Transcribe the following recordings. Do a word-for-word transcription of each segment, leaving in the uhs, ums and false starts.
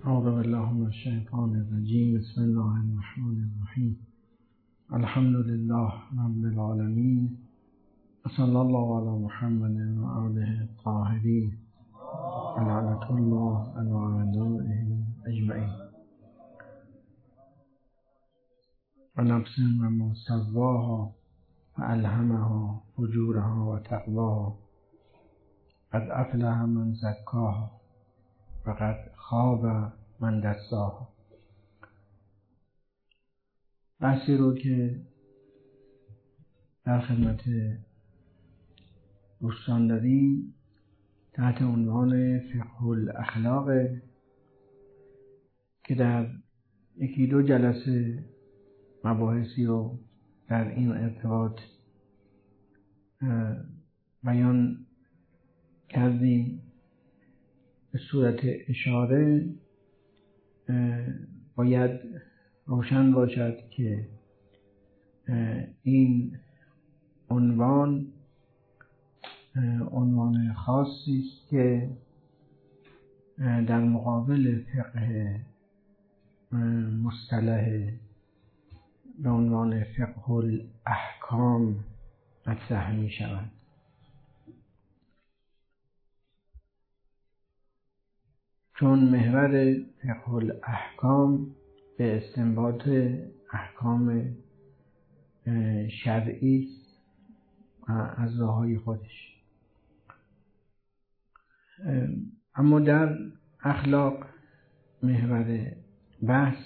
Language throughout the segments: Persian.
اعوذ بالله من الشیطان الرجیم. بسم الله الرحمن الرحیم. الحمد لله رب العالمین و صلی الله علی محمد و آله الطاهرین و لعنة الله علی اعدائهم اجمعین. و نفس و ما سواها و الهمها فجورها و تقواها قد افلح من زکاها و قد خاب من دساها. بحثی رو که در خدمت دوستان داریم تحت عنوان فقه الاخلاق که در یکی دو جلسه مباحثی رو در این ارتباط بیان کردیم. به صورت اشاره باید روشن باشد که این عنوان عنوان خاصی است که در مقابل فقه مصطلح به عنوان فقه الاحکام مطرح می شود. چون محور فقه الاحکام به استنباط احکام شرعی است از راههای خودش. اما در اخلاق محور بحث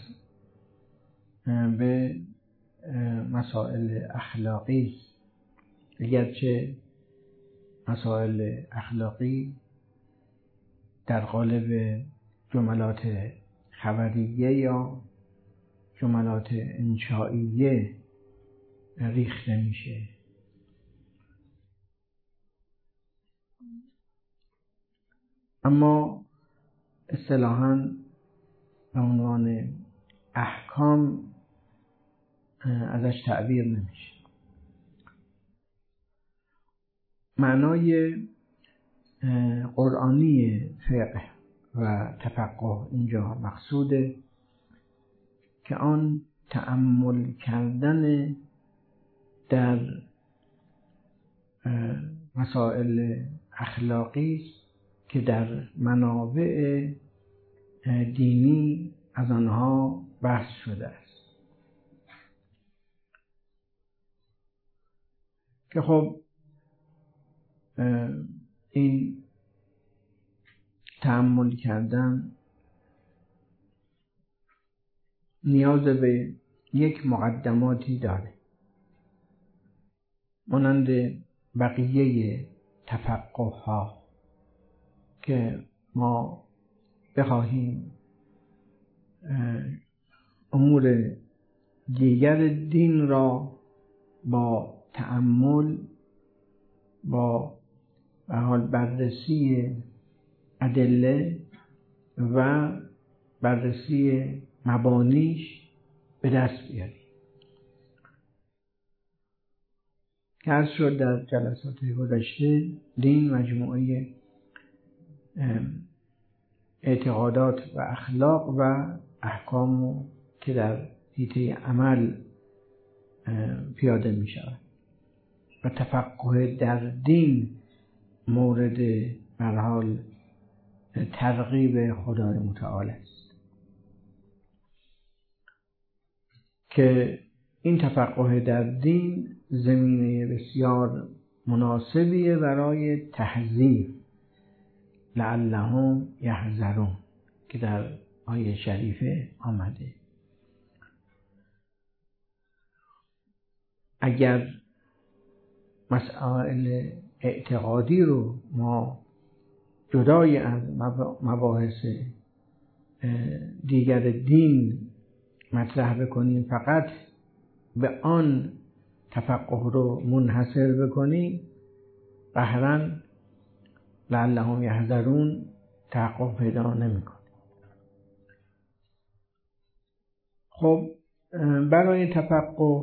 به مسائل اخلاقی است، اگرچه مسائل اخلاقی در قالب جملات خبریه یا جملات انشائیه ریخته میشه. اما اصطلاحاً به عنوان احکام ازش تعبیر نمیشه. معنای قرآنی فقه و تفقه اینجا مقصوده که آن تأمل کردن در مسائل اخلاقی است که در منابع دینی از آنها بحث شده است. که خب این تأمل کردن نیاز به یک مقدماتی داره، مانند بقیه تفقه ها که ما بخواهیم امور دیگر دین را با تأمل، با به حال بررسی ادله و بررسی مبانیش به دست بیاریم. که عرض شد در جلسات گذشته دین مجموعه اعتقادات و اخلاق و احکام که در حیطه عمل پیاده می شود و تفقه در دین مورد به حال ترغیب خدای متعال است که این تفقه در دین زمینه بسیار مناسبیه برای تحذیر لعلهم یحذرون که در آیه شریفه آمده. اگر مسائل اعتقادی رو ما جدای از مباحث دیگر دین مطرح بکنیم، فقط به آن تفقه رو منحصر بکنیم، قهراً لعلهم یحذرون تحقق پیدا نمی‌کنه. خب برای تفقه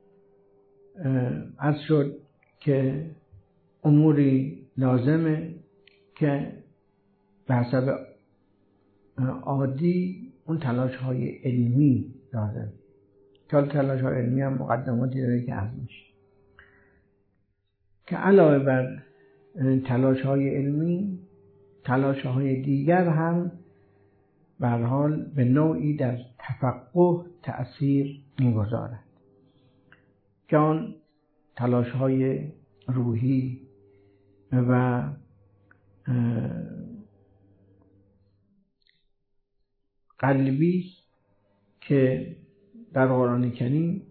عرض شد که اموری لازمه که به حسب عادی اون تلاش های علمی داره که تلاش های علمی هم مقدماتی داره که عرض میشه که علاوه بر تلاش های علمی تلاش های دیگر هم به هر حال به نوعی در تفقه تأثیر می‌گذارد که آن تلاش های روحی و قلبی که در قرآن کریم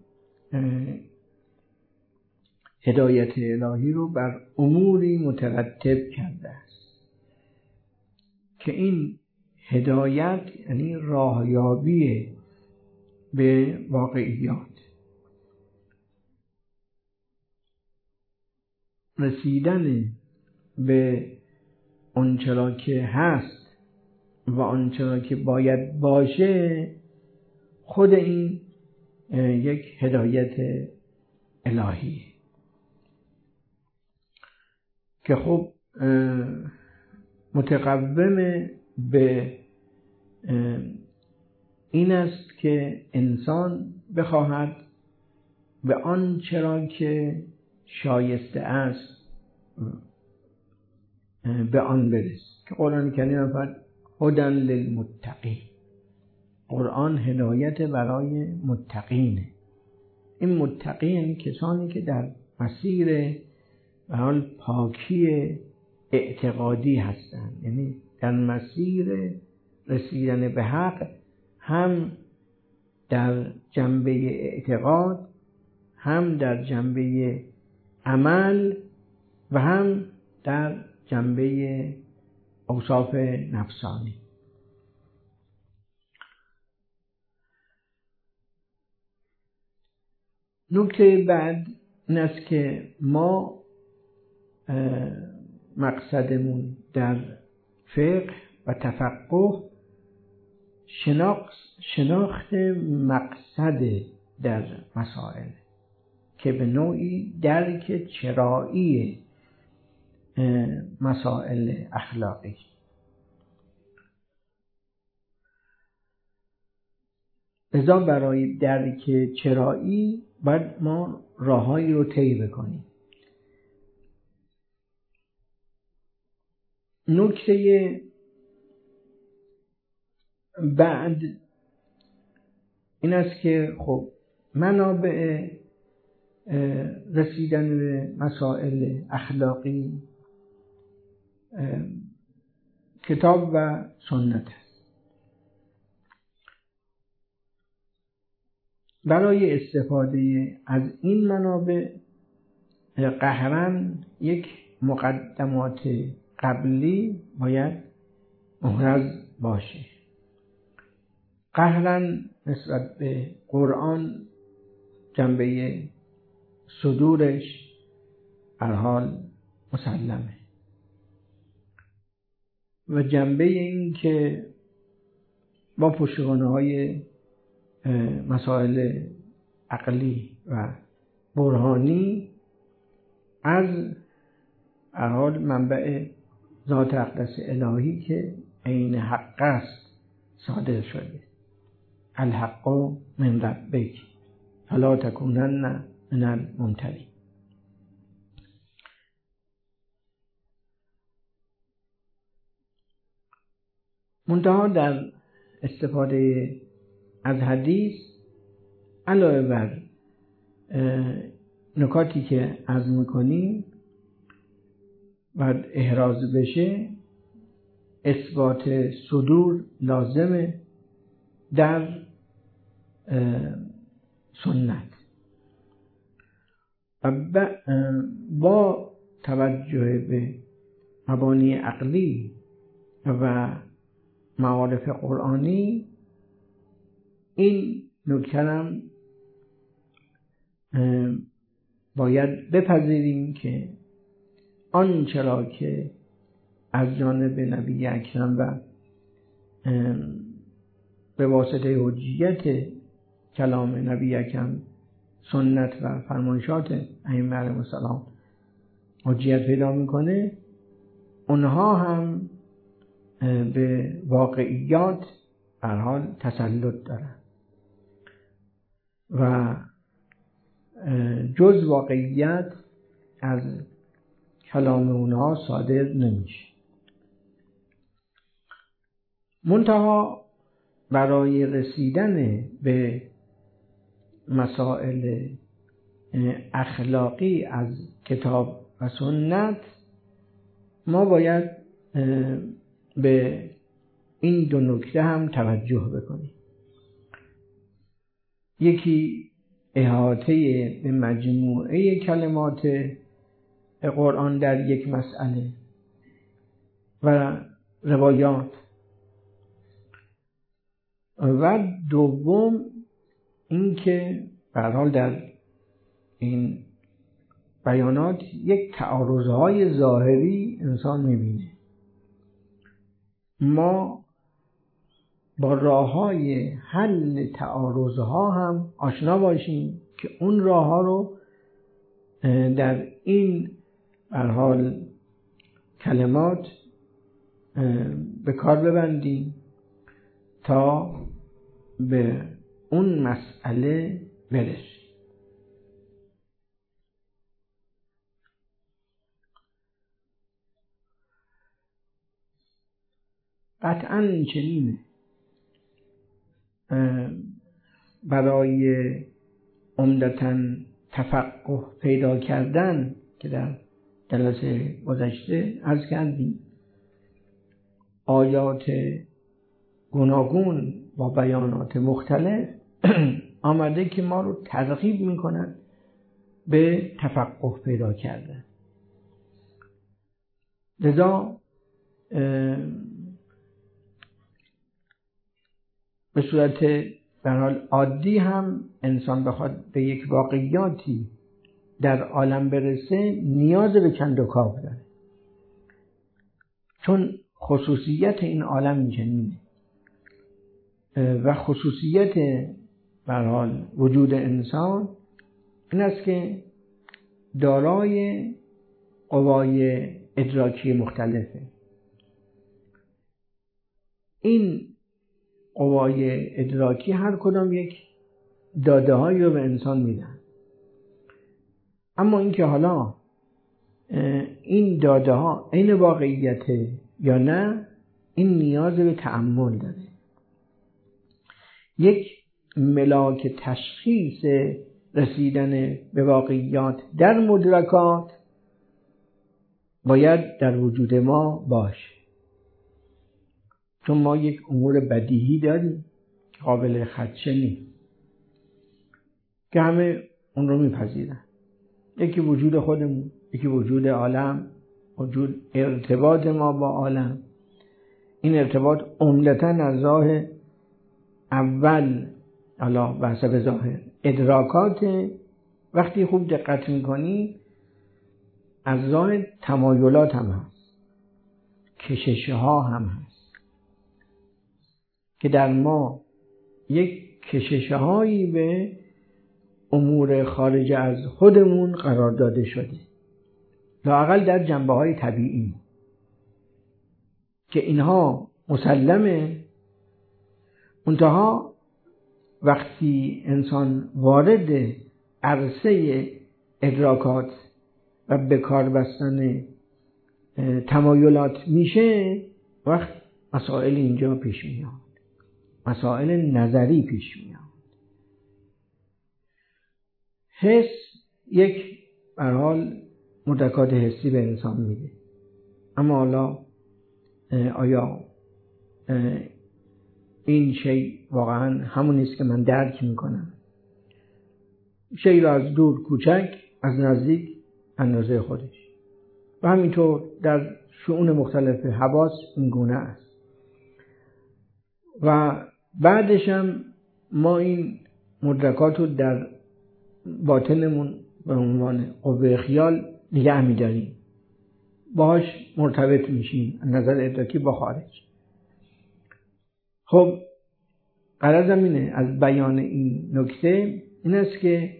هدایت الهی رو بر اموری مترتب کرده است که این هدایت یعنی راهیابی به واقعیات، رسیدن به آنچه که هست و آنچه که باید باشه، خود این یک هدایت الهی که خب متقوم به این است که انسان بخواهد به آن چرا که شایسته است به آن برسد که قرآن کریم فرمود هدی للمتقین. قرآن هدایت برای متقینه. این متقین کسانی که در مسیر به حال پاکی اعتقادی هستند، یعنی در مسیر رسیدن به حق، هم در جنبه اعتقاد، هم در جنبه عمل و هم در جنبه اوصاف نفسانی. نکته بعد این است که ما مقصدمون در فقه و تفقه شناخت شناخت مقصد در مسائل که به نوعی درک چرایی مسائل اخلاقی. لذا برای درک چرایی باید ما راههایی رو طی بکنیم. نکته بعد این است که خب منابع رسیدن به مسائل اخلاقی کتاب و سنت است. برای استفاده از این منابع قهراً یک مقدمات قبلی باید محرز باشه. قهراً نسبت به قرآن جنبه صدورش هر حال مسلمه و جنبه این که با پشتوانه های مسائل عقلی و برهانی از هر حال منبع ذات اقدس الهی که عین حق است صادر شده. الحق من ربک فلا تکونن من الممترین. منتها در استفاده از حدیث علاوه بر نکاتی که عرض میکنیم باید احراز بشه، اثبات صدور لازمه در سنت و با توجه به مبانی عقلی و معارف قرآنی این نکته هم باید بپذیریم که آنچه را که از جانب نبی اکرم و به واسطه حجیت کلام نبی اکرم، سنت و فرمایشات ائمه علیهم السلام حجیت پیدا میکنه، اونها هم به واقعیات به هر حال تسلط دارن و جز واقعیت از کلام اونها صادر نمیشه. منتها برای رسیدن به مسائل اخلاقی از کتاب و سنت ما باید به این دو نکته هم توجه بکنیم. یکی احاطه به مجموعه کلمات قرآن در یک مسئله و روایات، و دوم اینکه به هر حال در این بیانات یک تعارضهای ظاهری انسان میبینه. ما با راههای حل تعارضها هم آشنا باشیم که اون راهها رو در این به هر حال کلمات به کار ببندیم تا به اون مسئله برسیم. قطعاً این چنینه. برای عمدتاً تفقه پیدا کردن که در جلسه گذشته عرض کردیم، آیات گوناگون با بیانات مختلف آمده که ما رو ترغیب میکنن به تفقه پیدا کردن. لذا به صورت به حال عادی هم انسان بخواد به یک واقعیاتی در عالم برسه نیاز به کند و کاو داره، چون خصوصیت این عالم اینجنینه و خصوصیت به هر حال وجود انسان این است که دارای قوای ادراکی مختلفه. این قوای ادراکی هر کدام یک داده هایی رو به انسان میدن، اما اینکه حالا این داده ها عین واقعیت یا نه، این نیاز به تأمل داره. یک ملاک تشخیص رسیدن به واقعیات در مدرکات باید در وجود ما باشه، چون ما یک امور بدیهی داریم که قابل خدشه نیست که همه اون رو میپذیرن. یکی وجود خودمون، یکی وجود عالم، وجود ارتباط ما با عالم. این ارتباط عمدتاً از راه اول، حالا به حسب ظاهر ادراکات، وقتی خوب دقت میکنی از راه تمایلات هم هست، کشش ها هم هست که در ما یک کشش هایی به امور خارج از خودمون قرار داده شده، لااقل در جنبه های طبیعی، که اینها مسلمه. منتها وقتی انسان وارد عرصه ادراکات و به کار بستن تمایلات میشه، وقت مسائل اینجا پیش میاد، مسائل نظری پیش میاد. حس یک به هر حال مدرکات حسی به انسان میده، اما حالا آیا این شی واقعا همون نیست که من درک میکنم؟ شی را از دور کوچک، از نزدیک اندازه خودش، و همینطور در شؤون مختلف حواس این گونه است. و بعدش هم ما این مدرکات رو در باطنمون به عنوان قوه خیال نگه می‌داریم، باهاش مرتبط میشیم از نظر ادراکی با خارج. خب غرضم اینه از بیان این نکته این است که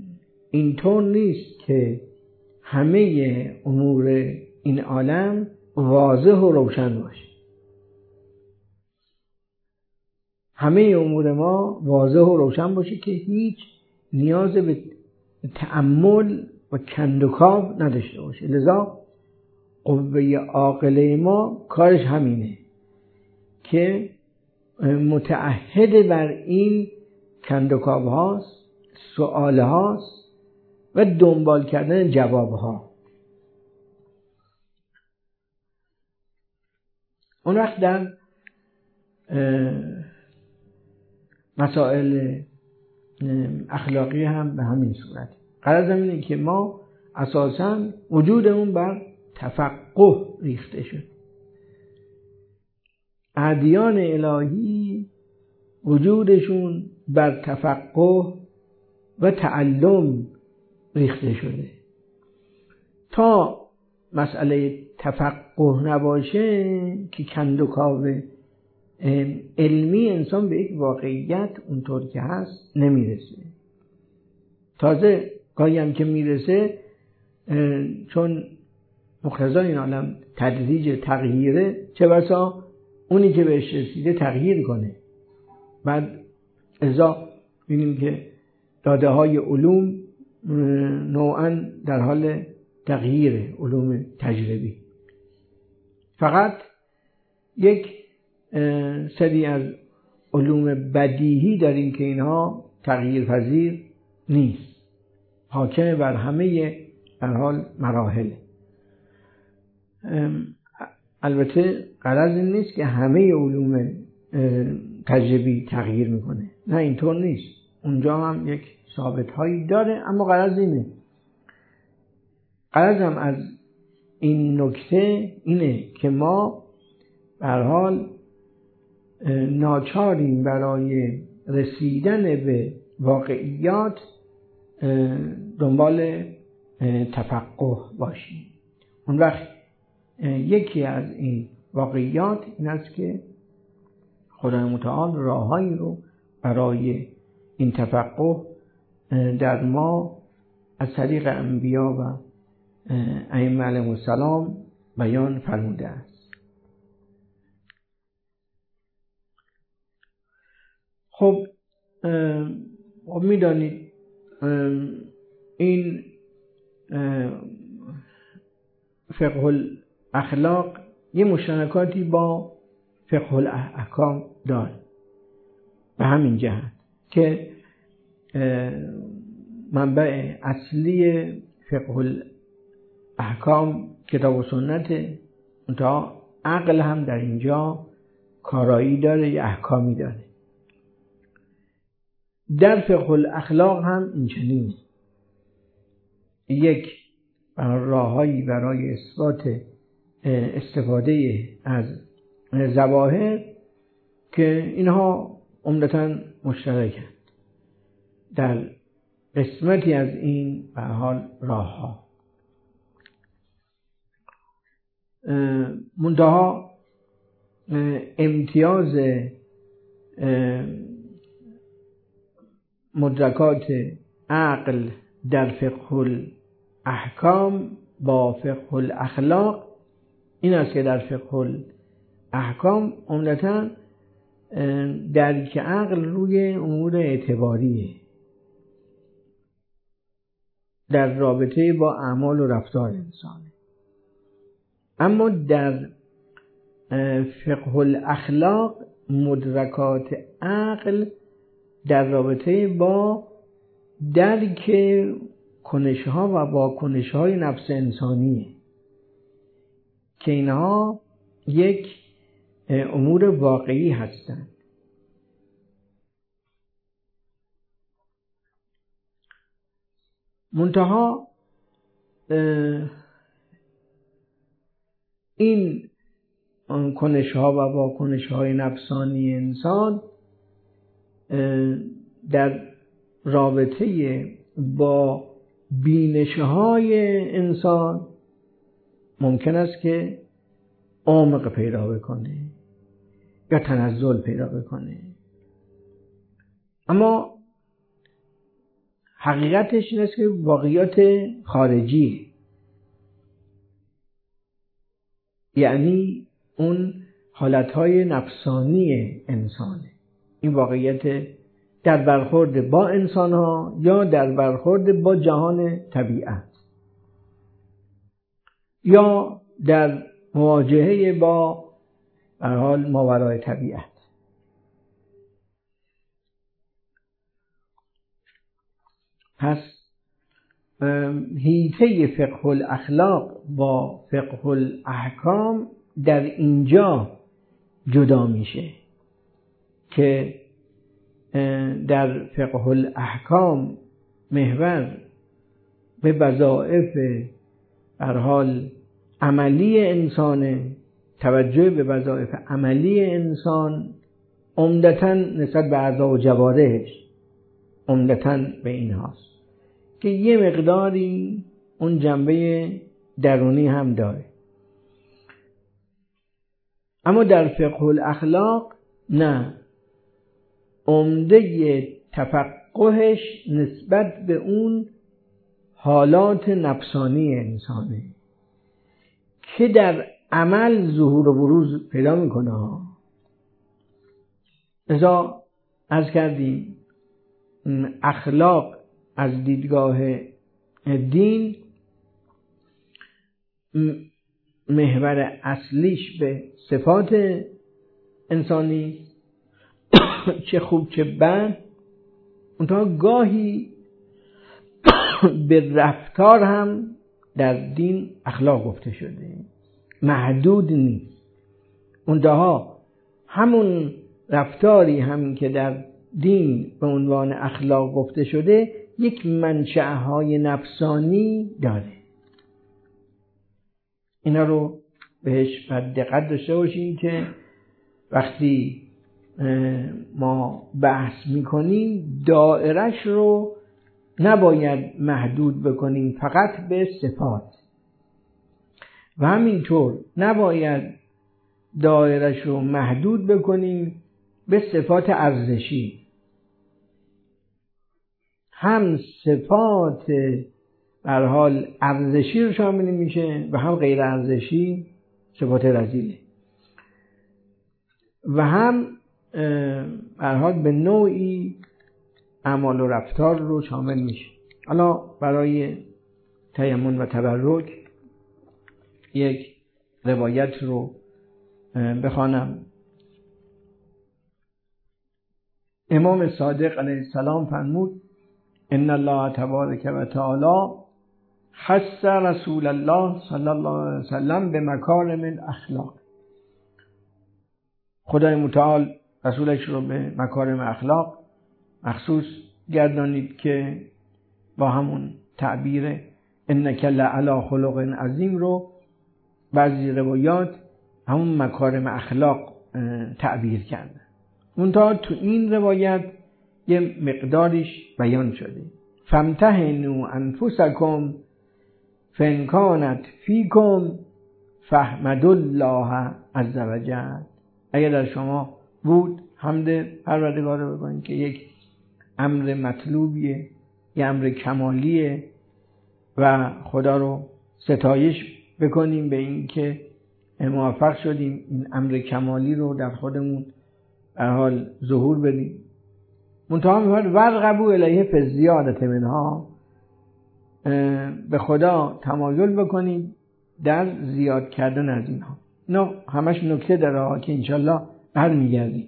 اینطور نیست که همه امور این عالم واضح و روشن باشه. همه امور ما واضح و روشن باشه که هیچ نیاز به تأمل و کندوکاو نداشته باشه. لذا قوه عاقله ما کارش همینه که متعهد بر این کندوکاو هاست، سؤال هاست و دنبال کردن جواب ها. اون وقت در مسائل اخلاقی هم به همین صورت. غرض اینه که ما اساساً وجودمون بر تفقه ریخته شد. ادیان الهی وجودشون بر تفقه و تعلم ریخته شده. تا مسئله تفقه نباشه که کندوکاو علمی انسان به یک واقعیت اونطور که هست نمیرسه. تازه گاهی هم که میرسه چون مقتضای این عالم تدریج تغییره، چه بسا اونی که بهش رسیده تغییر کنه. بعد ازا ببینیم که داده های علوم نوعا در حال تغییره، علوم تجربی. فقط یک سری از علوم بدیهی داریم که اینها تغییر پذیر نیست، حاکم بر همه در حال مراحل. البته غرض این نیست که همه علوم تجربی تغییر میکنه، نه اینطور نیست، اونجا هم یک ثابت هایی داره، اما غرض اینه غرض هم از این نکته اینه که ما به هر حال ناچاریم برای رسیدن به واقعیات دنبال تفقه باشیم. اون وقت یکی از این واقعیات این است که خدای متعال راههایی رو برای این تفقه در ما از طریق انبیا و ائمه علیهم السلام بیان فرموده است. خب میدانید این فقه الاخلاق یه مشترکاتی با فقه الاحکام داره، به همین جهت که منبع اصلی فقه الاحکام کتاب و سنت، تا عقل هم در اینجا کارایی داره یا احکامی داره. در فقه الاخلاق هم این چنینه. یک راههایی برای اثبات استفاده از ظواهر که اینها عمدتاً مشترکند در قسمتی از این به حال راهها. منتها امتیاز مدرکات عقل در فقه الاحکام با فقه الاخلاق این است که در فقه الاحکام عمدتاً درک عقل روی امور اعتباریه، در رابطه با اعمال و رفتار انسانه. اما در فقه الاخلاق مدرکات عقل در رابطه با درک کنش‌ها و واکنش‌های نفس انسانیه که اینها یک امور واقعی هستند. منتها این کنش‌ها و واکنش‌های نفسانی انسان در رابطه با بینش‌های انسان ممکن است که عمق پیدا بکنه یا تنزل پیدا بکنه، اما حقیقتش این است که واقعیات خارجی. یعنی اون حالتهای نفسانی انسانه. این واقعیت در برخورد با انسانها یا در برخورد با جهان طبیعت یا در مواجهه با به هر حال ماورای طبیعت. پس حیطه فقه الاخلاق با فقه الاحکام در اینجا جدا میشه که در فقه الاحکام محور به وظایف به هر حال عملی انسانه، توجه به وظایف عملی انسان عمدتاً نسبت به اعضا و جوارحش عمدتاً به این هاست که یه مقداری اون جنبه درونی هم داره. اما در فقه الاخلاق نه، عمده تفقهش نسبت به اون حالات نفسانی انسانه که در عمل ظهور و بروز پیدا میکنه. لذا عرض کردیم اخلاق از دیدگاه دین محور اصلیش به صفات انسانی چه خوب چه بد، اونتا گاهی به رفتار هم در دین اخلاق گفته شده، محدود نیست. اونها همون رفتاری هم که در دین به عنوان اخلاق گفته شده یک منشأهای نفسانی داره. اینا رو بهش باید دقت داشته باشیم که وقتی ما بحث میکنیم دایرش رو نباید محدود بکنیم فقط به صفات و همینطور نباید دایرش رو محدود بکنیم به صفات ارزشی. هم صفات به هر حال ارزشی رو شامل میشه و هم غیر ارزشی صفات رذیله و هم به هر حال به نوعی اعمال و رفتار رو شامل میشه. حالا برای تیمم و تبرک یک روایت رو بخوانم. امام صادق علیه السلام فرمود ان الله تبارک و تعالی خص رسول الله صلی الله علیه وسلم به مکارم الاخلاق. خدای متعال رسولش رو به مکارم اخلاق مخصوص گردانید که با همون تعبیر انک لعلی خلق عظیم رو بعضی روایات همون مکارم اخلاق تعبیر کرده. منتها تو این روایت یه مقداریش بیان شده. فامتحنوا انفسکم فان کانت فیکم فاحمدوا الله عز وجل. اگر در شما بود حمد پروردگار رو بکنید که یک امر مطلوبیه، یک امر کمالیه و خدا رو ستایش بکنیم به این که موفق شدیم این امر کمالی رو در خودمون در حال ظهور بدیم. منتها می‌فرماید ورغبوا الیه فی الزیادة منها، به خدا تمایل بکنید در زیاد کردن از اینها. نه همش نکته داره که انشالله برمیگردیم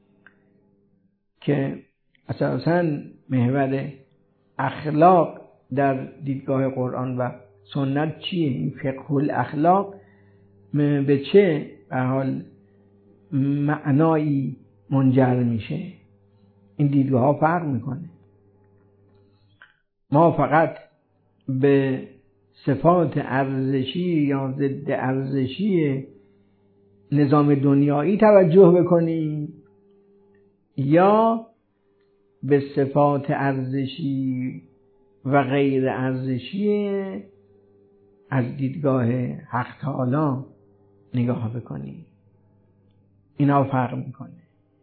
که اساساً محور اخلاق در دیدگاه قرآن و سنت چیه؟ این فقه الاخلاق به چه به حال معنایی منجر میشه؟ این دیدگاه ها فرق میکنه. ما فقط به صفات ارزشی یا ضد ارزشی نظام دنیایی توجه بکنیم یا به صفات ارزشی و غیر ارزشی از دیدگاه حق تعالی نگاه بکنیم. اینا فرق میکنه.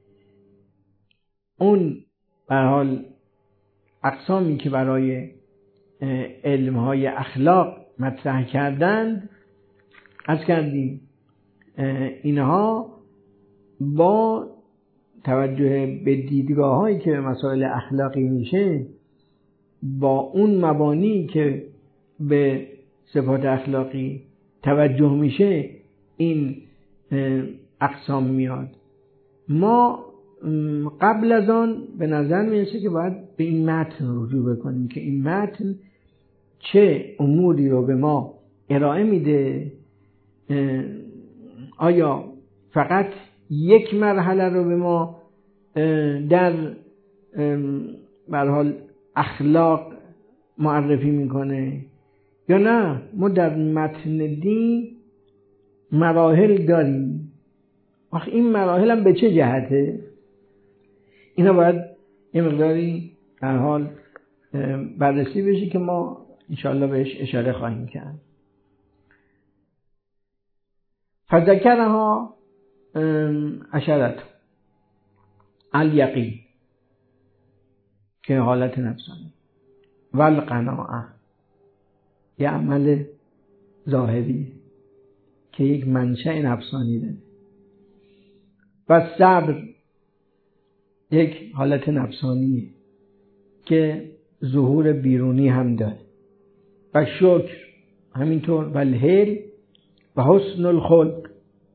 اون به هر حال اقسامی که برای علمهای اخلاق مطرح کردند از کردیم اینها با توجه به دیدگاه هایی که مسائل اخلاقی میشه، با اون مبانی که به صفات اخلاقی توجه میشه، این اقسام میاد. ما قبل از آن به نظر میرسه که باید به این متن رجوع بکنیم که این متن چه اموری رو به ما ارائه میده. آیا فقط یک مرحله رو به ما در به هر حال اخلاق معرفی میکنه، یا نه ما در متن دین مراحل داریم؟ آخه این مراحل هم به چه جهته؟ اینا باید یه مقداری در حال بررسی بشه که ما انشاءالله بهش اشاره خواهیم کرد. فذکرها عشرت الیقین که حالت نفسانی و القناعه یه عمل ظاهری که یک منشأ نفسانی داره، و صبر یک حالت نفسانیه که ظهور بیرونی هم داره، و شکر همینطور، و الحل و حسن الخلق.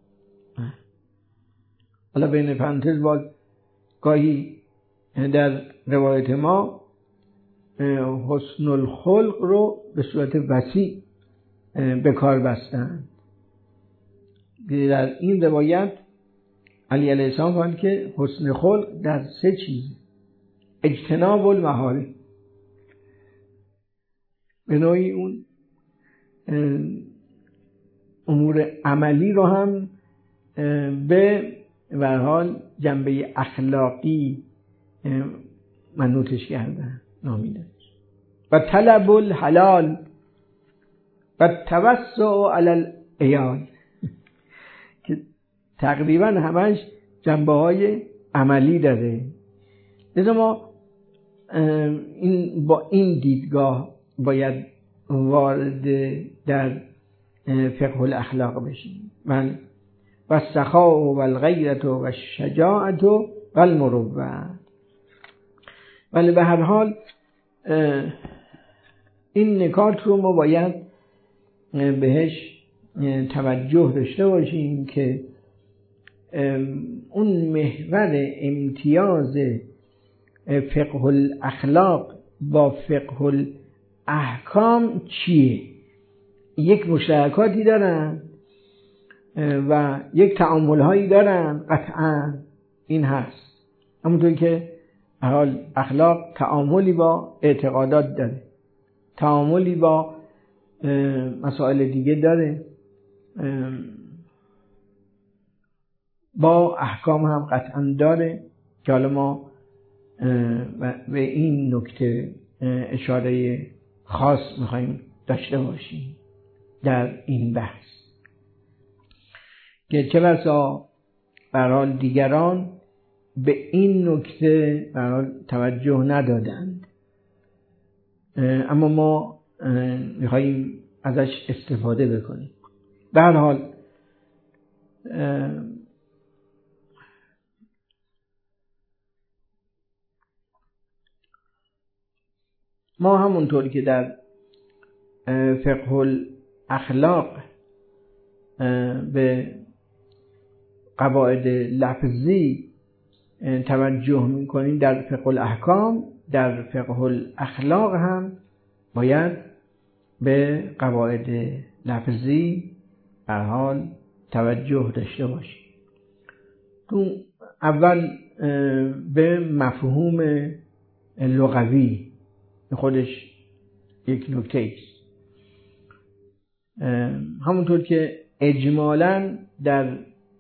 حالا بین پرانتز باز گاهی در روایت ما حسن الخلق رو به صورت وسیع به کار بستن. در این روایت علی علیه السلام فرمود که حسن خلق در سه چیز: اجتناب المحارم، به نوعی اون امور عملی رو هم به به هر حال جنبه اخلاقی منوطش کردن، نامیدن. و طلب الحلال و توسع علی العیال که تقریبا همش جنبه های عملی داره. لذا ما این با این دیدگاه باید وارد در فقه الاخلاق بشیم. من و السخاء و الغیرة و الشجاعة و المروءة. ولی به هر حال این نکات رو ما باید بهش توجه داشته باشیم که اون محور امتیاز فقه الاخلاق با فقه الاحکام چیه؟ یک مشترکاتی دارن و یک تعامل هایی دارن، قطعا این هست. همونطور که حال اخلاق تعاملی با اعتقادات داره، تعاملی با مسائل دیگه داره، با احکام هم قطعا داره که حالا ما به این نکته اشاره خاص میخواییم داشته باشیم در این بحث، که چه بسا به هر حال دیگران به این نکته به هر حال توجه ندادند، اما ما میخواییم ازش استفاده بکنیم. به هر حال ما همونطور که در فقه الاخلاق به قواعد لفظی توجه میکنیم، در فقه الاحکام در فقه الاخلاق هم باید به قواعد لفظی به هر حال توجه داشته باشیم. تو اول به مفهوم لغوی خودش یک نکته است. همونطور که اجمالاً در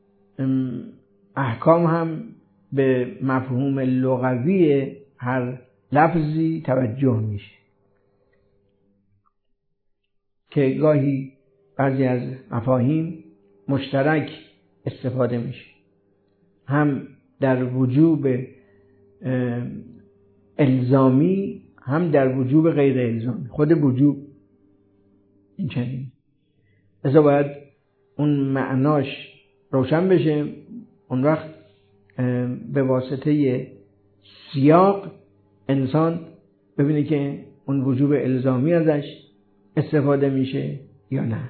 احکام هم به مفهوم لغوی هر لفظی توجه میشه، که گاهی بعضی از مفاهیم مشترک استفاده میشه، هم در وجوب الزامی هم در وجوب غیر الزامی. خود وجوب این چنین، لذا باید اون معناش روشن بشه، اون وقت به واسطه سیاق انسان ببینه که اون وجوب الزامی ازش استفاده میشه یا نه.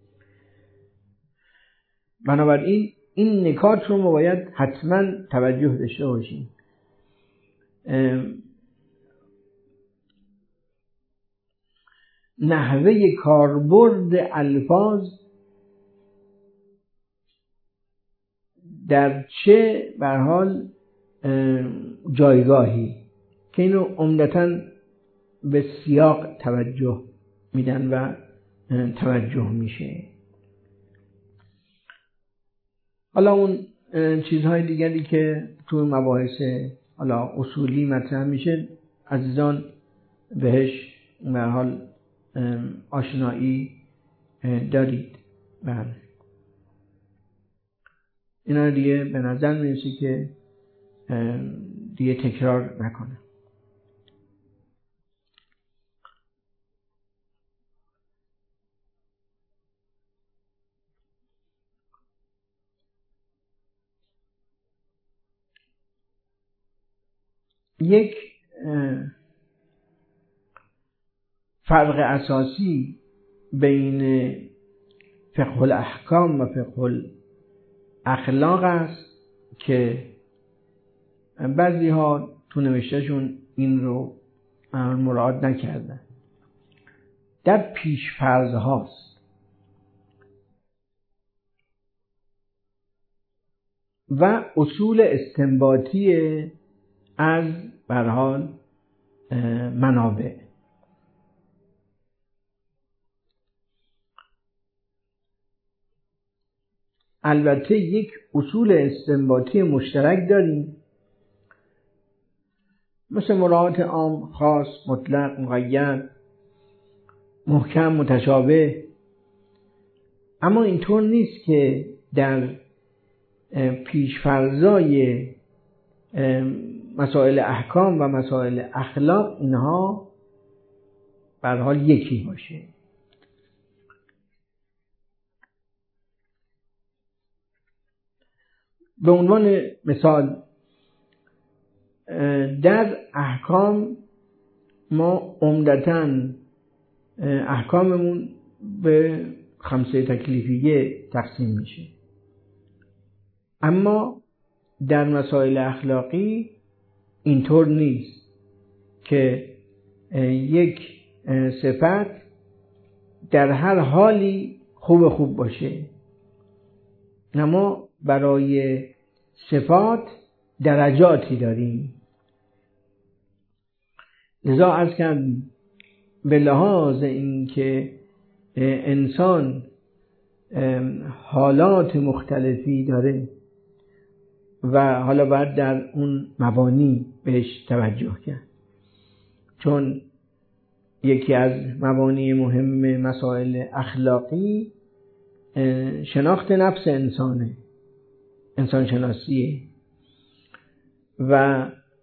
بنابراین این نکات رو ما باید حتما توجه داشته باشیم. نحوه کاربرد الفاظ در چه به هر حال جایگاهی که اینو عمدتاً به سیاق توجه میدن و توجه میشه. حالا اون چیزهای دیگری که تو مباحث حالا اصولی مطرح میشه عزیزان بهش به هر حال آشنایی دارید. بله اینا دیگه به نظر میرسه که دیگه تکرار نکنه. یک فرق اساسی بین فقه الاحکام و فقه الاخلاق است که بعضی ها تو نوشتهشون این رو مراعات نکردن. در پیش فرض هاست و اصول استنباطی از به هر حال منابع. البته یک اصول استنباطی مشترک داریم مثل مراعات عام، خاص، مطلق، مقید، محکم، متشابه، اما اینطور نیست که در پیشفرضای مسائل احکام و مسائل اخلاق اینها به هر حال یکی باشه. به عنوان مثال در احکام ما عمدتاً احکاممون به خمسه تکلیفیه تقسیم میشه، اما در مسائل اخلاقی اینطور نیست که یک صفت در هر حالی خوب خوب باشه، اما برای صفات درجاتی داریم. لذا عرض کردم به لحاظ این که انسان حالات مختلفی داره و حالا باید در اون مبانی بهش توجه کرد، چون یکی از مبانی مهم مسائل اخلاقی شناخت نفس انسانه، انسان شناسیه و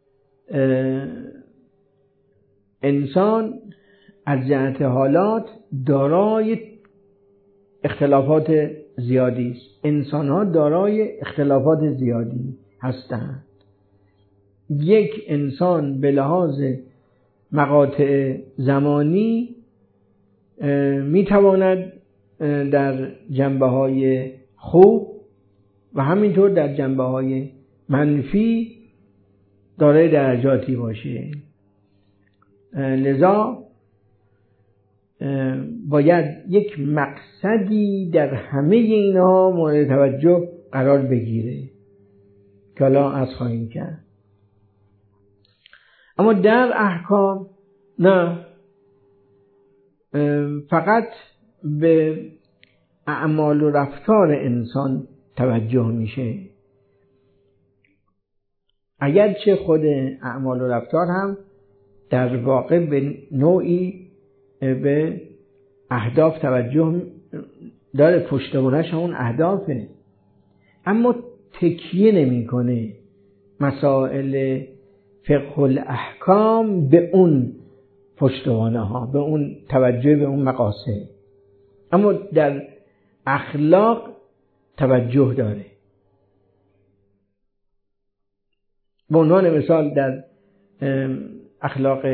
انسان از جهت حالات دارای اختلافات زیادی است. انسان ها دارای اختلافات زیادی هستند. یک انسان به لحاظ مقاطع زمانی میتواند در جنبه های خوب و همینطور در جنبه های منفی دارای درجاتی باشه. لذا باید یک مقصدی در همه اینها مورد توجه قرار بگیره که حالا از خواهیم کرد. اما در احکام نه، فقط به اعمال و رفتار انسان توجه میشه، اگرچه خود اعمال و رفتار هم در واقع به نوعی به اهداف توجه داره، پشتوانش همون اهدافه، اما تکیه نمیکنه مسائل فقه الاحکام به اون پشتوانه ها، به اون توجه به اون مقاصد. اما در اخلاق توجه داره. به عنوان مثال در اخلاق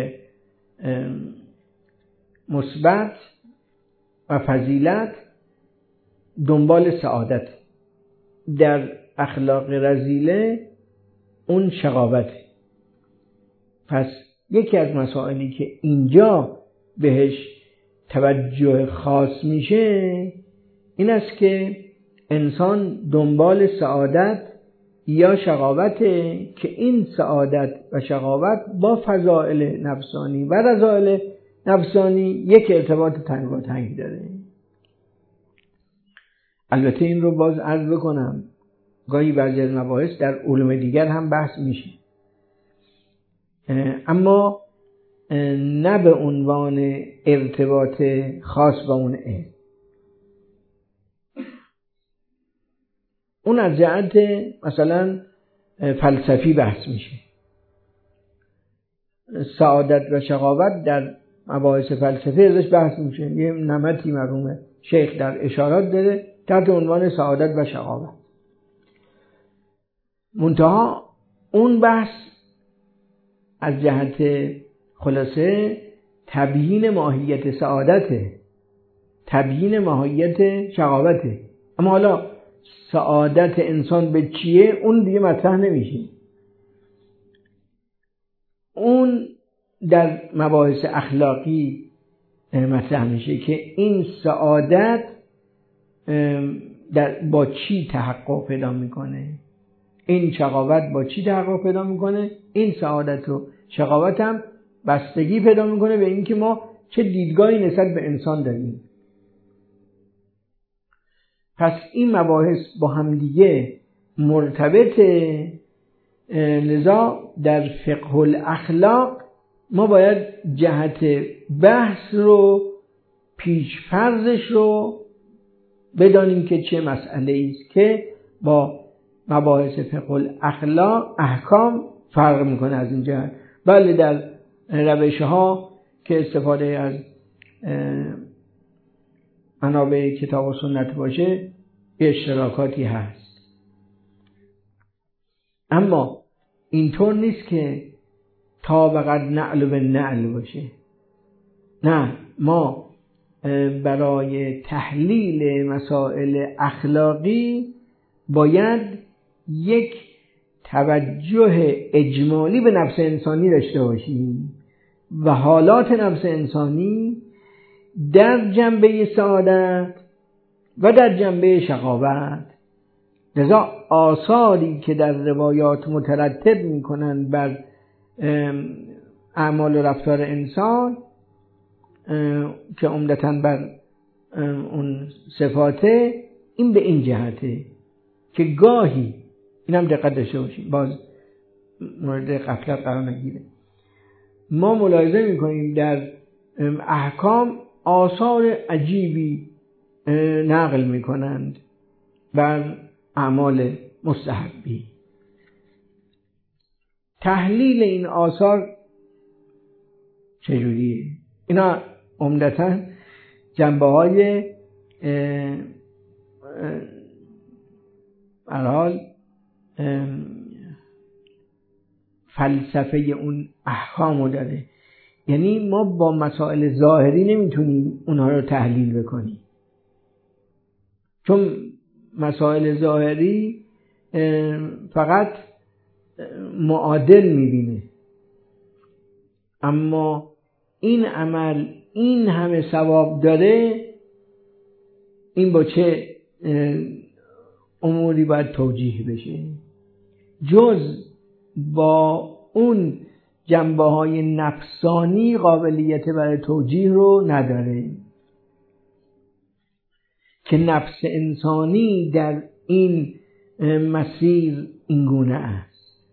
مثبت و فضیلت دنبال سعادت، در اخلاق رذیله اون شقاوته. پس یکی از مسائلی که اینجا بهش توجه خاص میشه این است که انسان دنبال سعادت یا شقاوته که این سعادت و شقاوت با فضائل نفسانی و رذائل نفسانی یک ارتباط تنگاتنگ داره. البته این رو باز عرض بکنم گاهی بعضی از مباحث در علوم دیگر هم بحث میشه، اما نه به عنوان ارتباط خاص با اون علم. اون از جهت مثلا فلسفی بحث میشه. سعادت و شقاوت در مباحث فلسفی ازش بحث میشه. یه نمطی مرحوم شیخ در اشارات داره تحت عنوان سعادت و شقاوت. منتها اون بحث از جهت خلاصه تبیین ماهیت سعادته، تبیین ماهیت شقاوته. اما حالا سعادت انسان به چیه اون دیگه مطرح نمیشه. اون در مباحث اخلاقی مطرح میشه که این سعادت در با چی تحقق پیدا میکنه، این شقاوت با چی تحقق پیدا میکنه. این سعادت و شقاوت هم بستگی پیدا میکنه به اینکه ما چه دیدگاهی نسبت به انسان داریم. پس این مباحث با هم دیگه مرتبطه. لذا در فقه الاخلاق ما باید جهت بحث رو، پیش‌فرضش رو بدانیم که چه مسئله است که با مباحث فقه الاخلاق احکام فرق میکنه از این جهت. بله در روش ها که استفاده از منابع کتاب و سنت باشه اشتراکاتی هست، اما اینطور نیست که تا فقط نعل به نعل باشه. نه، ما برای تحلیل مسائل اخلاقی باید یک توجه اجمالی به نفس انسانی داشته باشیم و حالات نفس انسانی در جنبه سعادت و در جنبه شقاوت. لذا آثاری که در روایات مترتب میکنن بر اعمال و رفتار انسان که عمدتاً بر اون صفاته، این به این جهته که گاهی اینم دقت داشته باشیم باز مورد غفلت قرار نگیره. ما ملاحظه میکنیم در احکام آثار عجیبی نقل میکنند بر اعمال مستحبی. تحلیل این آثار چجوریه؟ اینا عمدتاً جنبه های برحال فلسفه اون احکامو داره. یعنی ما با مسائل ظاهری نمیتونیم اونها رو تحلیل بکنیم، چون مسائل ظاهری فقط معادل میبینه. اما این عمل این همه ثواب داره، این با چه اموری باید توجیه بشه جز با اون جنبه های نفسانی قابلیت برای توجیه رو نداره که نفس انسانی در این مسیر اینگونه است.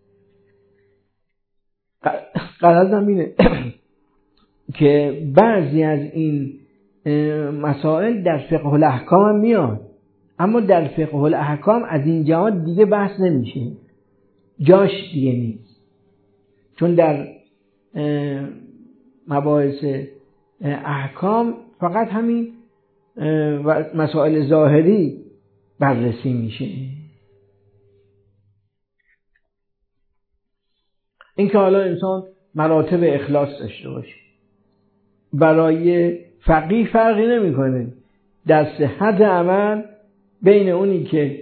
غرضم اینه که بعضی از این مسائل در فقه الاحکام هم میاد، اما در فقه الاحکام از این جهات دیگه بحث نمیشه، جاش دیگه نیست. چون در مباحث احکام فقط همین مسائل ظاهری بررسی میشه. این که حالا انسان مراتب اخلاص داشته باشه، برای فقیه فرقی نمیکنه در صحت عمل بین اونی که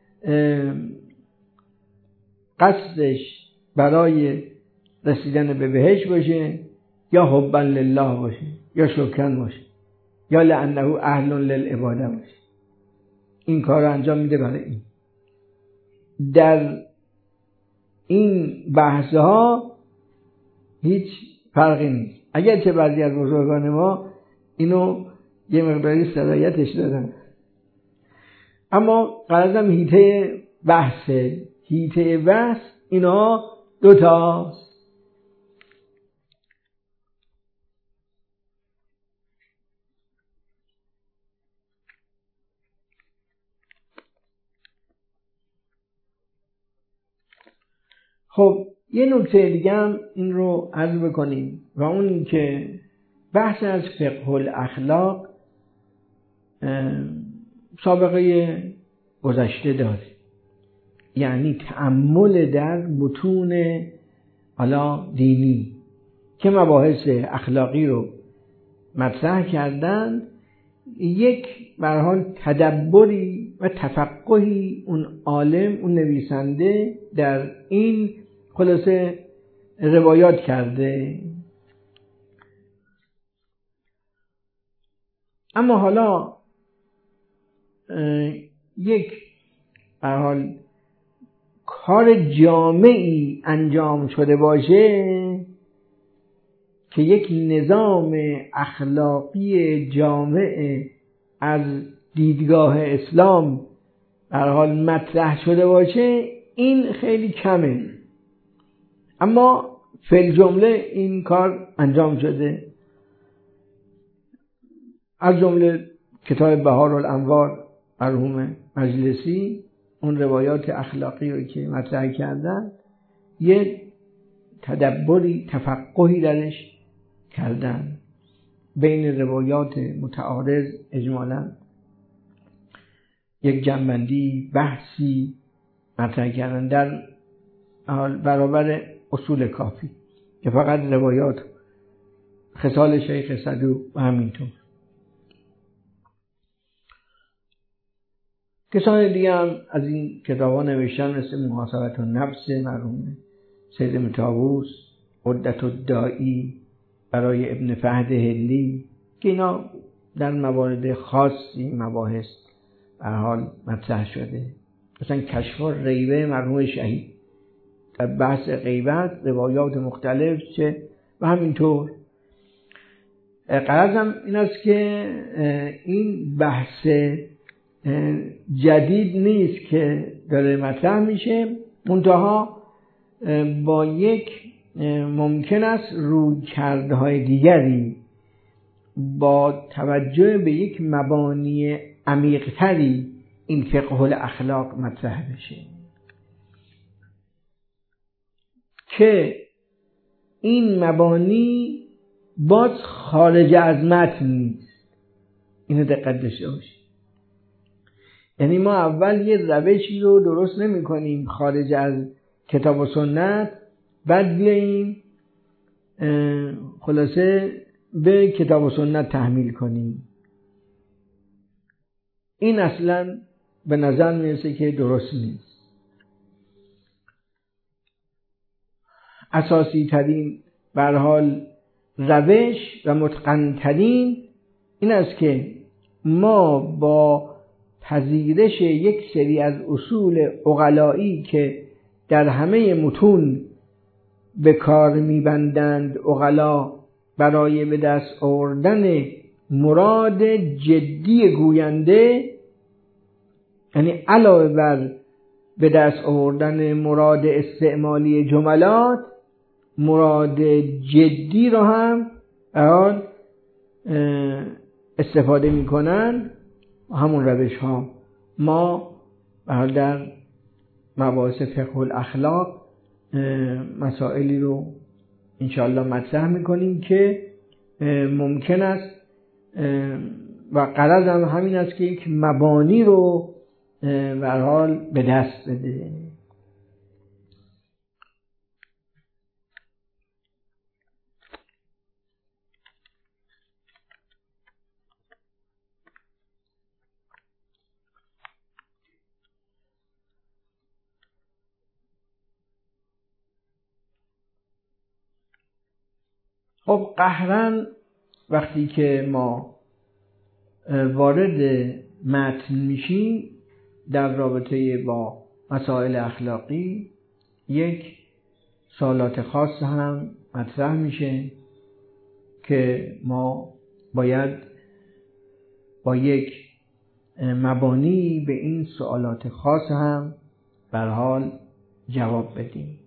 قصدش برای رسیدن به بهشت باشه یا حبا لله باشه یا شکران باشه یا لانه اهل للعباده باشه. این کار رو انجام میده برای این. در این بحث ها هیچ فرقی نیست. اگرچه بعضی از بزرگان ما اینو یه مقداری سرایتش دادن، اما غرضم هیته بحثه. هیته بحث اینا دوتاست. خب یه نکته دیگه هم این رو عرض بکنیم و اون این که بحث از فقه الاخلاق سابقه گذشته داره، یعنی تأمل در متون حالا دینی که مباحث اخلاقی رو مطرح کردن، یک به هر حال تدبری و تفقهی اون عالم، اون نویسنده در این خلاصه روایات کرده. اما حالا یک به هر حال کار جامعی انجام شده باشه که یک نظام اخلاقی جامع از دیدگاه اسلام به هر حال مطرح شده باشه، این خیلی کمه. اما فی الجمله این کار انجام شده. از جمله کتاب بهار الانوار مرحوم مجلسی، اون روایات اخلاقی رو که مطرح کردن، یه تدبری تفقهی درش کردن بین روایات متعارض، اجمالاً یک جنبندی بحثی مطرح کردن در برابر اصول کافی که فقط روایات خصال شیخ صدوق و همینطور. کسان دیگه هم از این کتابا نوشتن، مثل محاسبة النفس مرحوم سید طاووس، عدة الداعی برای ابن فهد هلی، که اینا در موارد خاصی مباحث به هر حال مطرح شده. مثلا کشف الریبه مرحوم شهید در بحث غیبت روایات مختلف چه و همینطور. غرضم این است که این بحث جدید نیست که داره مطرح میشه، منتها با یک ممکن است رویکردهای دیگری با توجه به یک مبانی عمیق‌تری این فقه الاخلاق مطرح بشه که این مبانی باز خارج از متن نیست. اینو دقت داشته باشید. یعنی ما اول یه روشی رو درست نمی کنیم خارج از کتاب و سنت، بعد بیاییم خلاصه به کتاب و سنت تحمیل کنیم. این اصلا به نظر میرسه که درست نیست. اساسی ترین به هر حال روش و متقن ترین این است که ما با پذیرش یک سری از اصول عقلایی که در همه متون به کار میبندند عقلا برای به دست آوردن مراد جدی گوینده، یعنی علاوه بر به دست آوردن مراد استعمالی جملات، مراد جدی رو هم آن استفاده میکنن. همون روش ها ما در مباحث فقه الاخلاق مسائلی رو انشاءالله مطرح میکنیم که ممکن است و غرض هم همین است که یک مبانی رو به هر حال به دست بده. خب قهرن وقتی که ما وارد متن میشیم در رابطه با مسائل اخلاقی، یک سوالات خاص هم مطرح میشه که ما باید با یک مبانی به این سوالات خاص هم به هر حال جواب بدیم.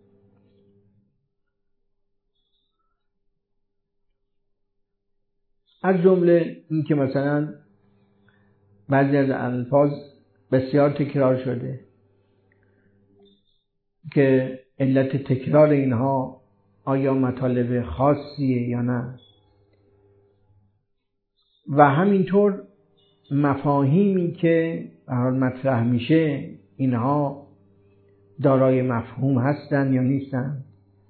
از جمله این که مثلا بعضی از الفاظ بسیار تکرار شده که علت تکرار اینها آیا مطالب خاصیه یا نه، و همینطور مفاهیمی که به هر حال مطرح میشه اینها دارای مفهوم هستن یا نیستن،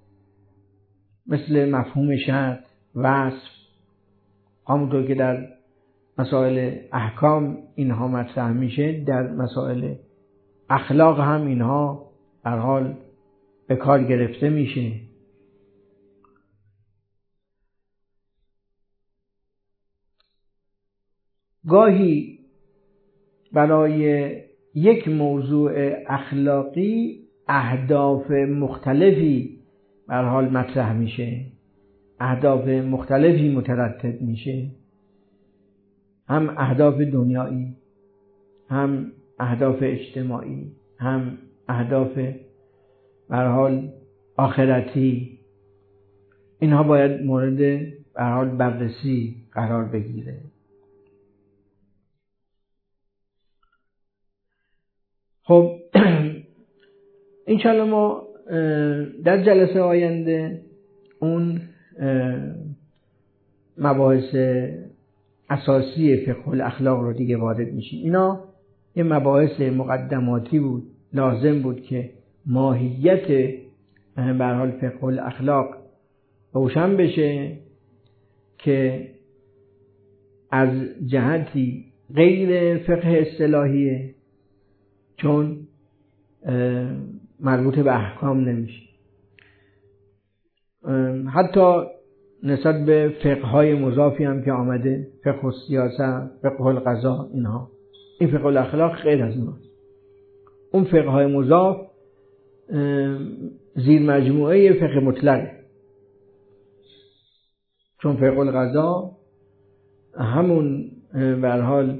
مثل مفهوم شرط، وصف، همونطور که در مسائل احکام اینها مطرح میشه، در مسائل اخلاق هم اینها به هر حال به کار گرفته میشه. گاهی برای یک موضوع اخلاقی اهداف مختلفی به هر حال مطرح میشه، اهداف مختلفی مترتب میشه، هم اهداف دنیایی، هم اهداف اجتماعی، هم اهداف به هر حال آخرتی. اینها باید مورد به هر حال بررسی قرار بگیره. خب انشاءالله ما در جلسه آینده اون مباحث اساسی فقه الاخلاق رو دیگه وارد میشیم. اینا یه مباحث مقدماتی بود، لازم بود که ماهیت به هر حال فقه الاخلاق روشن بشه که از جهتی غیر فقه اصطلاحیه، چون مربوط به احکام نمیشه. حتی نسبت به فقه‌های مضافی هم که آمده، فقه السیاسه، فقه القضاء، اینها، این فقه الاخلاق غیر از اوناست. اون فقه‌های مضاف زیر مجموعه فقه مطلقه، چون فقه القضاء همون به هر حال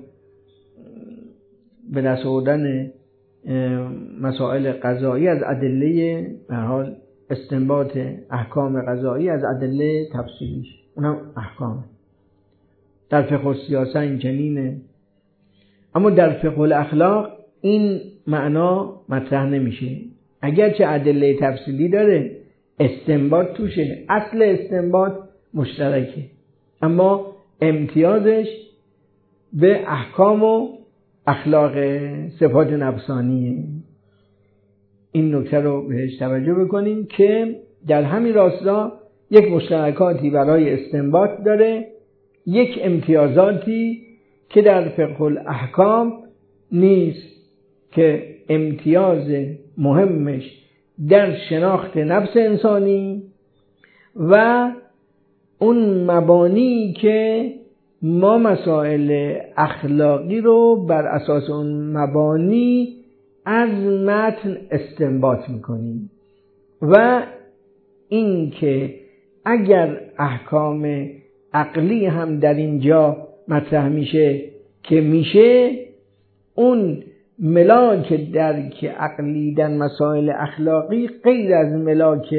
به دست آوردن مسائل قضایی از ادله به هر حال استنباط احکام قضایی از ادله تفصیلیش، اونم احکام. در فقه السیاسه این چنینه، اما در فقه الاخلاق این معنا مطرح نمیشه. اگرچه ادله تفصیلی داره، استنباط توشه، اصل استنباط مشترکه، اما امتیازش به احکام و اخلاق صفات نفسانیه. این نکته رو بهش توجه بکنیم که در همین راستا یک مشترکاتی برای استنباط داره، یک امتیازاتی که در فقه الاحکام نیست، که امتیاز مهمش در شناخت نفس انسانی و اون مبانی که ما مسائل اخلاقی رو بر اساس اون مبانی از متن استنباط میکنیم، و این که اگر احکام عقلی هم در اینجا مطرح میشه که میشه، اون ملاک درک عقلی در مسائل اخلاقی غیر از ملاک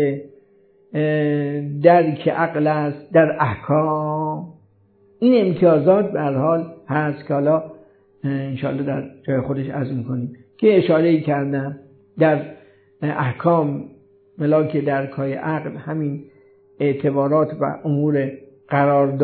درک عقل است در احکام. این امتیازات به هر حال هست که حالا انشاءالله در جای خودش عرض میکنیم که اشاره کردم. در احکام ملاک درکای عقل همین اعتبارات و امور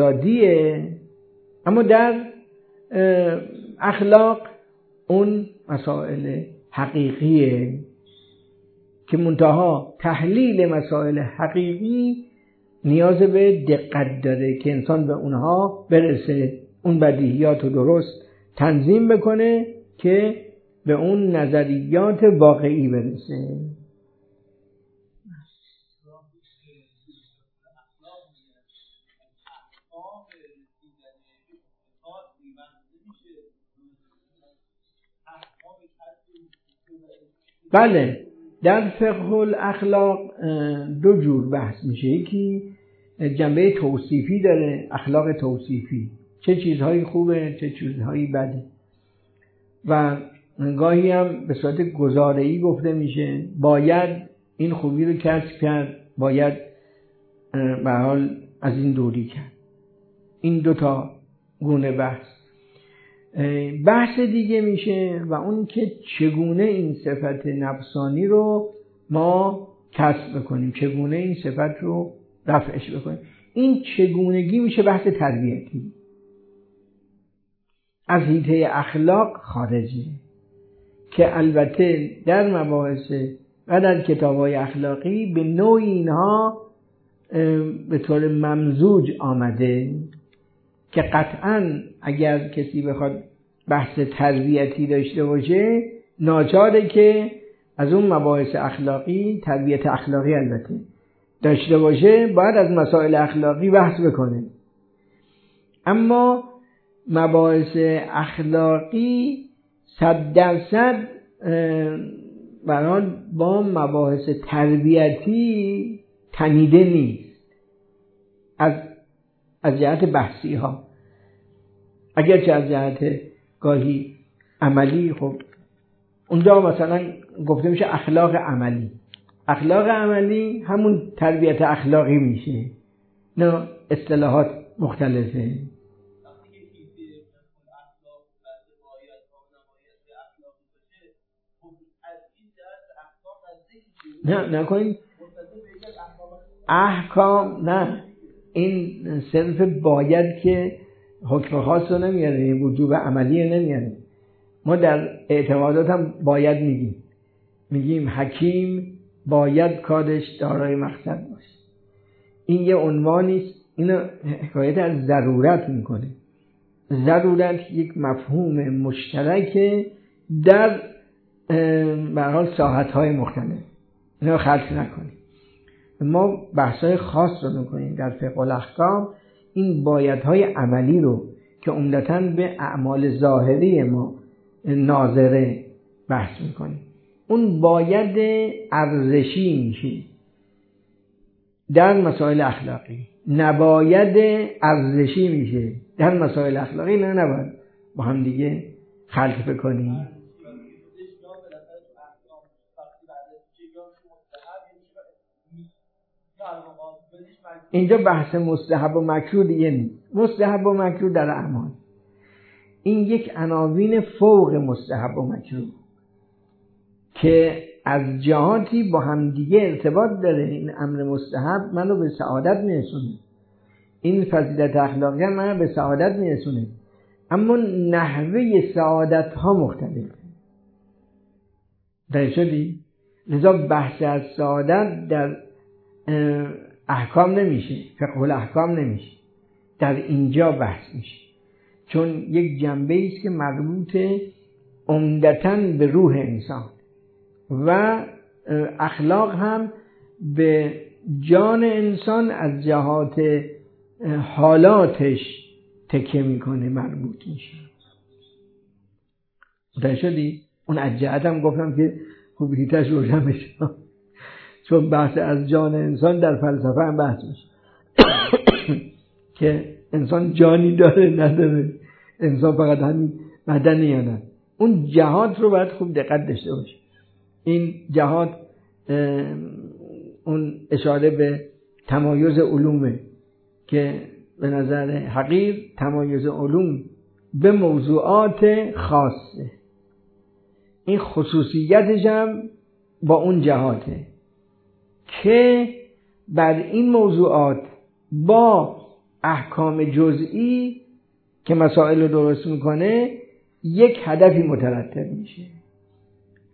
قراردادیه، اما در اخلاق اون مسائل حقیقیه که منتها تحلیل مسائل حقیقی نیاز به دقت داره که انسان به اونها برسه، اون بدیهیات رو درست تنظیم بکنه که به اون نظریات واقعی برسه. بله، در فقه الاخلاق دو جور بحث میشه. یکی جنبه توصیفی داره، اخلاق توصیفی، چه چیزهایی خوبه چه چیزهایی بده، و گاهی هم به صورت گزاره‌ای گفته میشه باید این خوبی رو کسب کرد، باید به حال از این دوری کرد. این دوتا گونه بحث. بحث دیگه میشه و اون که چگونه این صفت نفسانی رو ما کسب بکنیم، چگونه این صفت رو رفعش بکنیم. این چگونگی میشه بحث تربیتی، از حیطه اخلاق خارجه، که البته در مباحث و در کتاب‌های اخلاقی به نوعی اینها به طور ممزوج آمده که قطعاً اگر کسی بخواد بحث تربیتی داشته باشه ناچاره که از اون مباحث اخلاقی، تربیت اخلاقی البته داشته باشه، باید از مسائل اخلاقی بحث بکنه. اما مباحث اخلاقی صد درصد برای با مباحث تربیتی تنیده نیست از از جهت بحثی ها، اگرچه از جهت گاهی عملی. خب اونجا مثلا گفته میشه اخلاق عملی، اخلاق عملی همون تربیت اخلاقی میشه، نه اصطلاحات مختلفه. نه نکنین احکام، نه این صرف باید که حکم خاص رو نمیاره، وجوب عملی نمیاره. ما در اعتقادات هم باید میگیم میگیم حکیم باید کارش دارای مقصد باشه. این یه عنوانیست، اینو حکایت از ضرورت میکنه. ضرورت یک مفهوم مشترک در به هر حال ساحت‌های مختلف، اینو خلط نکنیم. ما بحث‌های خاص رو میکنیم در فقه الاحکام، این بایدهای عملی رو که عمدتاً به اعمال ظاهری ما ناظره بحث میکنیم. اون باید ارزشی میشه در مسائل اخلاقی، نباید ارزشی میشه در مسائل اخلاقی. نه نباید با هم دیگه خلط بکنیم. اینجا بحث مستحب و مکروه دیگه نیست. مستحب و مکروه در اعمال، این یک عناوین فوق مستحب و مکروه که از جهاتی با هم دیگه ارتباط داره. این امر مستحب منو به سعادت میرسونه، این فضیلت اخلاقی منو به سعادت میرسونه، اما نحوه سعادت ها مختلفه. در شدی؟ لذا بحث از سعادت در احکام نمیشه، فقه الاحکام نمیشه، در اینجا بحث میشه، چون یک جنبه است که مربوط عمدتاً به روح انسان و اخلاق هم به جان انسان از جهات حالاتش تکیه میکنه، مربوط میشه. متوجه شدی؟ اون از جهت هم گفتم که خوب هیتش روشن بشه، چون بحث از جان انسان در فلسفه هم بحث میشه که انسان جانی داره نداره، انسان فقط همین بدنی یا نه. اون جهات رو باید خوب دقت داشته باشه. این جهات اون اشاره به تمایز علومه که به نظر حقیر تمایز علوم به موضوعات خاصه، این خصوصیتش هم با اون جهاته که بر این موضوعات با احکام جزئی که مسائل رو درست میکنه یک هدفی مترتب میشه.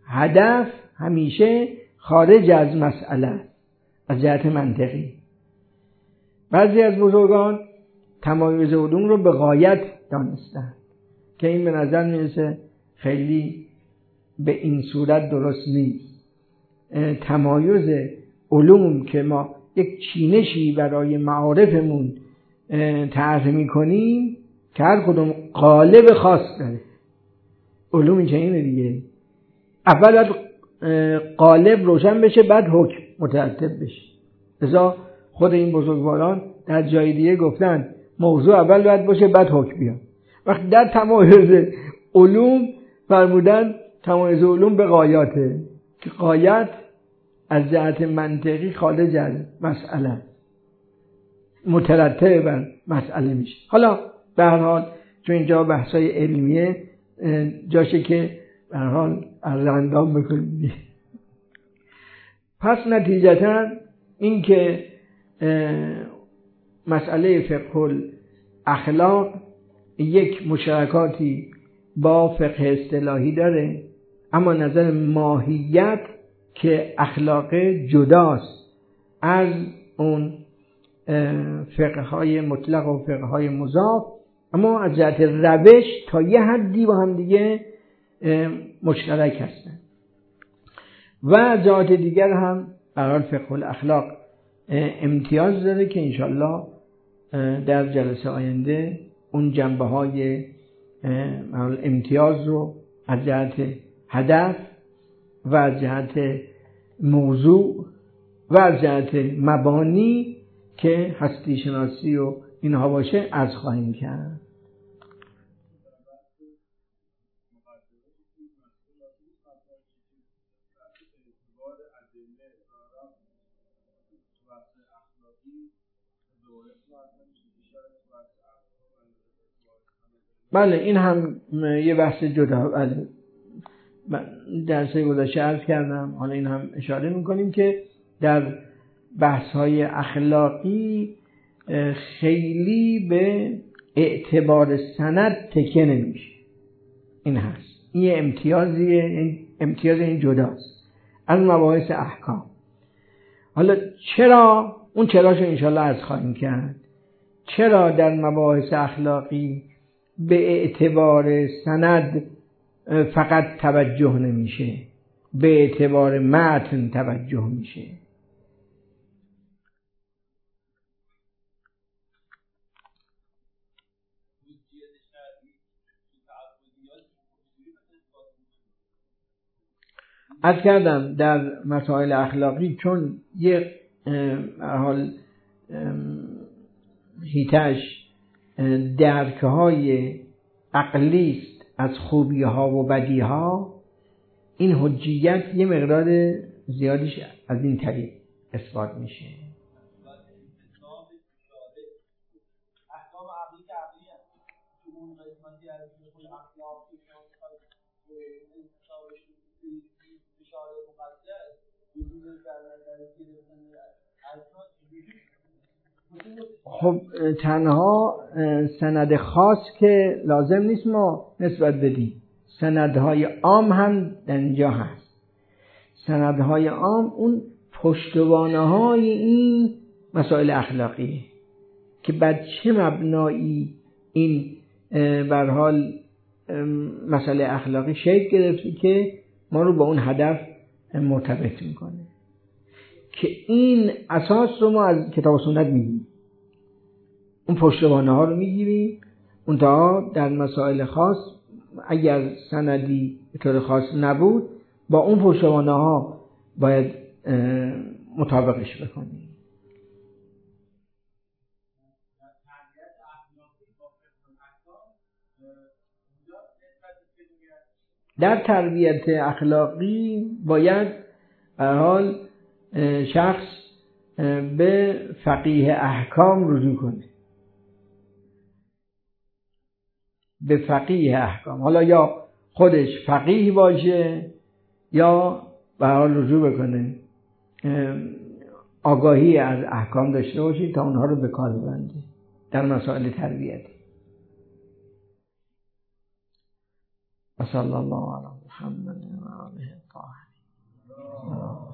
هدف همیشه خارج از مسئله است از جهت منطقی. بعضی از بزرگان تمایز علوم رو به غایت دانستن که این به نظر میرسه خیلی به این صورت درست نیست. تمایز علوم که ما یک چینشی برای معارفمون طرح میکنیم که هر کدوم قالب خاص داره. علوم این چنینه دیگه، اول باید قالب روشن بشه بعد حکم مترتب بشه. لذا خود این بزرگواران در جای دیگه گفتن موضوع اول باید باشه بعد حکم بیاد. وقتی در تمایز علوم فرمودن تمایز علوم به غایاته که غایت از جهت منطقی خارج از مسئله مترتب بر مسئله میشه. حالا به هر حال چون اینجا بحثای علمیه جاشه که به هر حال از اندام بکنیم. پس نتیجتا این که مسئله فقه اخلاق یک مشترکاتی با فقه اصطلاحی داره، اما نظر ماهیت که اخلاق جداست از اون فقه های مطلق و فقه های مضاف، اما از جهت روش تا یه حدی با هم دیگه مشترک هستن. و جهات دیگر هم برای فقه الاخلاق امتیاز داره که انشالله در جلسه آینده اون جنبه های امتیاز رو از جهت هدف و از جهت موضوع و از جهت مبانی که هستی شناسی و اینها باشه عرض خواهیم کرد. بله این هم یه بحث جدا. بله درس گذشته عرض کردم، حالا این هم اشاره میکنیم که در بحث‌های اخلاقی خیلی به اعتبار سند تکیه نمیشه. این هست، این امتیازیه، این امتیاز این جداست از مباحث احکام. حالا چرا اون چراشو انشالله عرض خواهیم کرد. چرا در مباحث اخلاقی به اعتبار سند فقط توجه نمیشه، به اعتبار متن توجه میشه؟ عرض کردم در مسائل اخلاقی چون یک حال هیتش درکهای عقلی است از خوبی ها و بدی ها، این حجیت یه مقدار زیادیش از این طریق اثبات میشه. خب تنها سند خاص که لازم نیست ما نسبت بدیم، سندهای عام هم در اینجا هست. سندهای عام اون پشتوانه های این مسائل اخلاقی که بر چه مبنایی این به هر حال مسئله اخلاقی شکل گرفته که ما رو با اون هدف مرتبط میکنه، که این اساس رو ما از کتاب و سنت میگیریم، اون پشتوانه ها رو میگیریم. اون تا در مسائل خاص اگر سندی به طور خاص نبود با اون پشتوانه ها باید مطابقش بکنیم. در تربیت اخلاقی باید به هر حال شخص به فقیه احکام رجوع کنه، به فقیه احکام. حالا یا خودش فقیه باشه یا به هر حال رجوع بکنه، آگاهی از احکام داشته باشی تا اونها رو به کار ببندی در مسائل تربیتی. صلی الله علیه و محمد وآله الطاهرين.